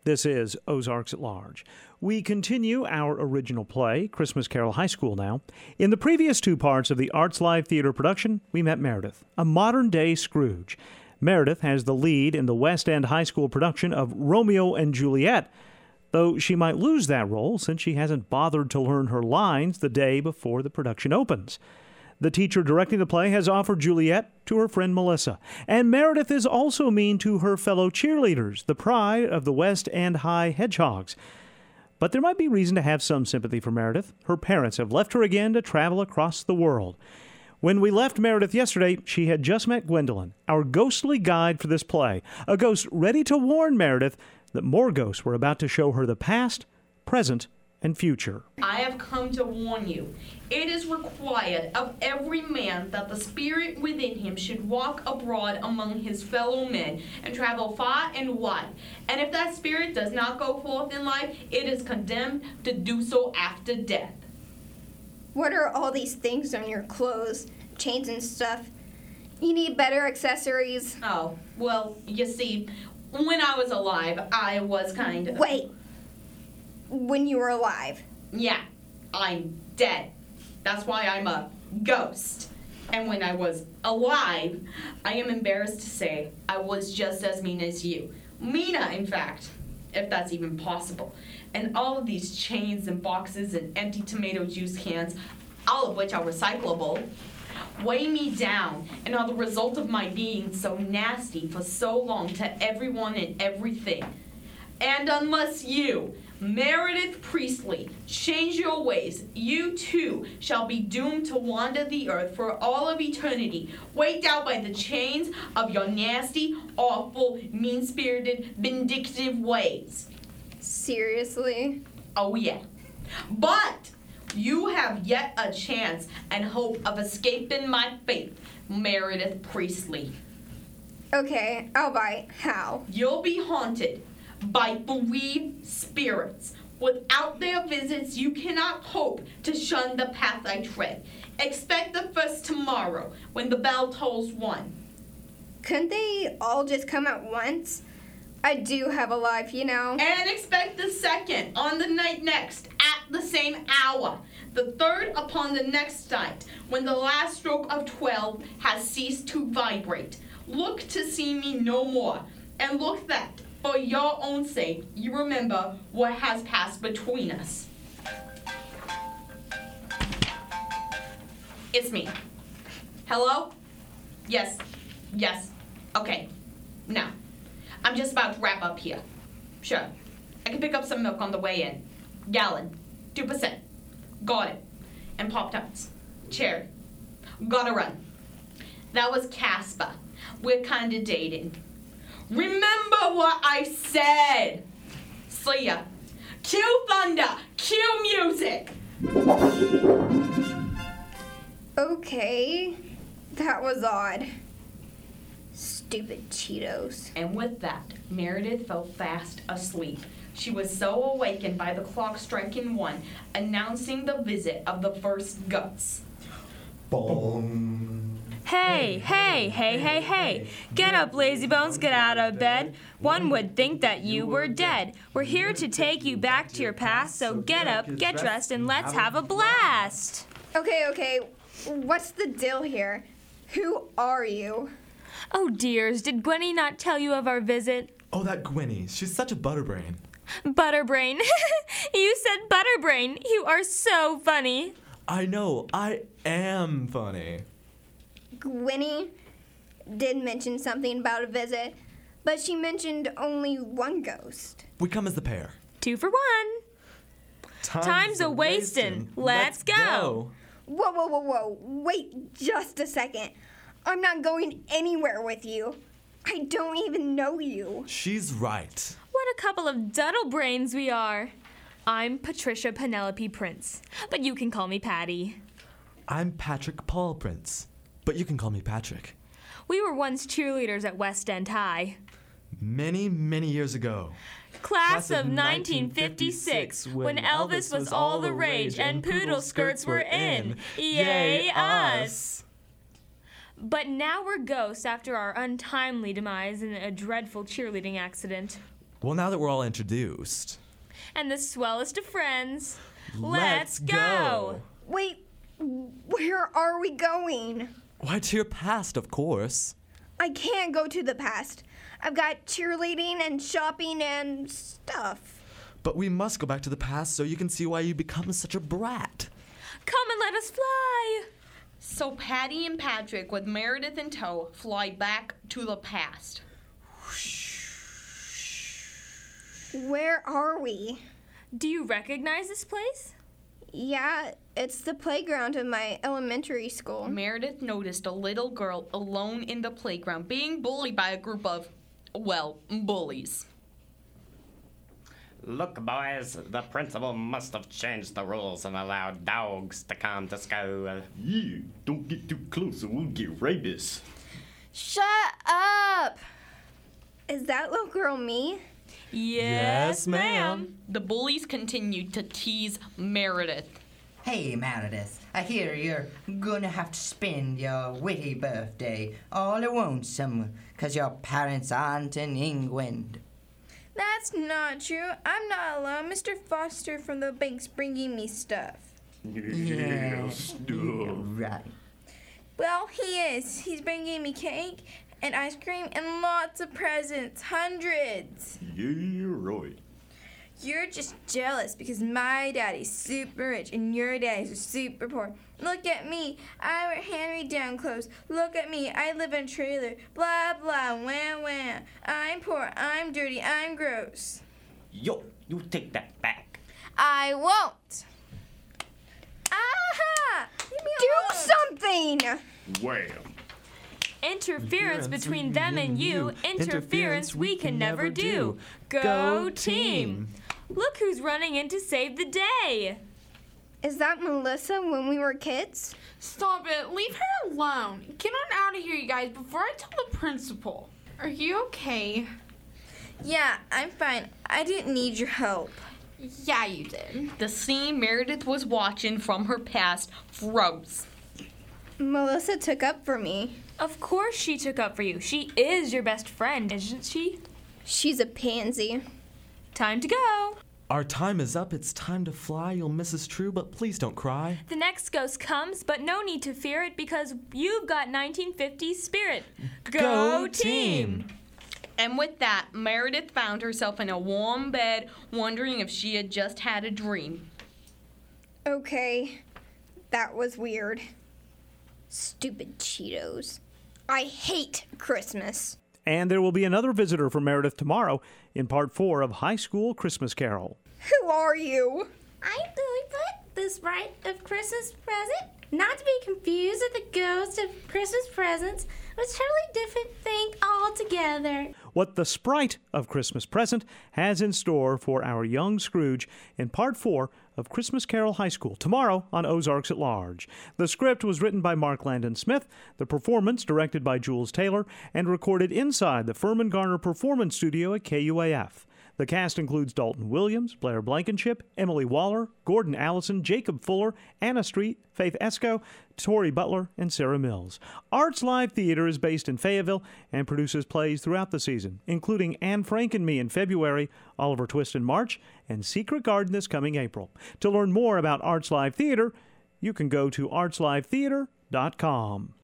This is Ozarks at Large. We continue our original play, Christmas Carol High School now. In the previous two parts of the Arts Live Theater production, we met Meredith, a modern-day Scrooge. Meredith has the lead in the West End High School production of Romeo and Juliet, though she might lose that role since she hasn't bothered to learn her lines the day before the production opens. The teacher directing the play has offered Juliet to her friend Melissa, and Meredith is also mean to her fellow cheerleaders, the pride of the West End High Hedgehogs. But there might be reason to have some sympathy for Meredith. Her parents have left her again to travel across the world. When we left Meredith yesterday, she had just met Gwendolyn, our ghostly guide for this play, a ghost ready to warn Meredith that more ghosts were about to show her the past, present, and future. I have come to warn you. It is required of every man that the spirit within him should walk abroad among his fellow men and travel far and wide. And if that spirit does not go forth in life, it is condemned to do so after death. What are all these things on your clothes, chains and stuff? You need better accessories. Oh, well, you see, when I was alive, I was kind of... Wait. When you were alive? Yeah, I'm dead. That's why I'm a ghost. And when I was alive, I am embarrassed to say I was just as mean as you. Meaner, in fact, if that's even possible. And all of these chains and boxes and empty tomato juice cans, all of which are recyclable, weigh me down and are the result of my being so nasty for so long to everyone and everything. And unless you, Meredith Priestley, change your ways, you too shall be doomed to wander the earth for all of eternity, weighed down by the chains of your nasty, awful, mean-spirited, vindictive ways. Seriously? Oh yeah. But you have yet a chance and hope of escaping my fate, Meredith Priestley. Okay, I'll bite. How? You'll be haunted by bereaved spirits. Without their visits, you cannot hope to shun the path I tread. Expect the first tomorrow, when the bell tolls 1. Couldn't they all just come at once? I do have a life, you know. And expect the second on the night next, at the same hour. The third upon the next night, when the last stroke of 12 has ceased to vibrate. Look to see me no more, and look that, for your own sake, you remember what has passed between us. It's me. Hello? Yes. Okay. Now, I'm just about to wrap up here. Sure. I can pick up some milk on the way in. Gallon. 2%. Got it. And Pop-Tarts. Cherry. Gotta run. That was Casper. We're kinda dating. Remember what I said! See ya. Cue thunder! Cue music! Okay. That was odd. Stupid Cheetos. And with that, Meredith fell fast asleep. She was so awakened by the clock striking 1, announcing the visit of the first guts. Bong. Hey. Get up, lazybones, get out of bed. One would think that you were dead. We're here to take you back to your past, so get up, get dressed, and let's have a blast. Okay. What's the deal here? Who are you? Oh, dears, did Gwenny not tell you of our visit? Oh, that Gwenny. She's such a butterbrain. Butterbrain. You said butterbrain. You are so funny. I know. I am funny. Gwenny did mention something about a visit, but she mentioned only one ghost. We come as the pair. 2 for 1. Time's a wastin'. Let's go. Whoa. Wait just a second. I'm not going anywhere with you. I don't even know you. She's right. What a couple of duddle brains we are. I'm Patricia Penelope Prince, but you can call me Patty. I'm Patrick Paul Prince, but you can call me Patrick. We were once cheerleaders at West End High. Many, many years ago. Class of 1956, when Elvis was all the rage and poodle skirts were in. Yay, us! But now we're ghosts after our untimely demise in a dreadful cheerleading accident. Well, now that we're all introduced, And the swellest of friends. let's go! Wait, where are we going? Why, to your past, of course. I can't go to the past. I've got cheerleading and shopping and stuff. But we must go back to the past so you can see why you become such a brat. Come and let us fly. So Patty and Patrick, with Meredith in tow, fly back to the past. Where are we? Do you recognize this place? Yeah, it's the playground of my elementary school. Meredith noticed a little girl alone in the playground being bullied by a group of, well, bullies. Look, boys, the principal must have changed the rules and allowed dogs to come to school. Yeah, don't get too close or we'll get rabies. Shut up! Is that little girl me? Yes, ma'am. The bullies continued to tease Meredith. Hey, Meredith, I hear you're gonna have to spend your witty birthday all alone somewhere, 'cause your parents aren't in England. That's not true. I'm not alone. Mr. Foster from the bank's bringing me stuff. Yeah, stuff. Right. Well, he is. He's bringing me cake and ice cream and lots of presents. Hundreds. Yeah, right. You're just jealous because my daddy's super rich and your daddy's super poor. Look at me. I wear hand-me-down clothes. Look at me. I live in a trailer. Blah, blah, wah, wah. I'm poor. I'm dirty. I'm gross. Yo, you take that back. I won't. Aha! Leave me Do alone. something! Wham. Interference between them and you. Interference we can never do. Go team. Look who's running in to save the day. Is that Melissa when we were kids? Stop it. Leave her alone. Get on out of here, you guys, before I tell the principal. Are you okay? Yeah, I'm fine. I didn't need your help. Yeah, you did. The scene Meredith was watching from her past froze. Melissa took up for me. Of course she took up for you. She is your best friend, isn't she? She's a pansy. Time to go. Our time is up. It's time to fly. You'll miss us true, but please don't cry. The next ghost comes, but no need to fear it because you've got 1950s spirit. Go team! And with that, Meredith found herself in a warm bed, wondering if she had just had a dream. Okay, that was weird. Stupid Cheetos. I hate Christmas. And there will be another visitor for Meredith tomorrow in part 4 of High School Christmas Carol. Who are you? I'm Lilliput, the sprite of Christmas present. Not to be confused with the ghost of Christmas presents. It was a totally different thing altogether. What the sprite of Christmas Present has in store for our young Scrooge in part 4 of Christmas Carol High School tomorrow on Ozarks at Large. The script was written by Mark Landon Smith, the performance directed by Jules Taylor, and recorded inside the Furman Garner Performance Studio at KUAF. The cast includes Dalton Williams, Blair Blankenship, Emily Waller, Gordon Allison, Jacob Fuller, Anna Street, Faith Esco, Tori Butler, and Sarah Mills. Arts Live Theater is based in Fayetteville and produces plays throughout the season, including Anne Frank and Me in February, Oliver Twist in March, and Secret Garden this coming April. To learn more about Arts Live Theater, you can go to artslivetheater.com.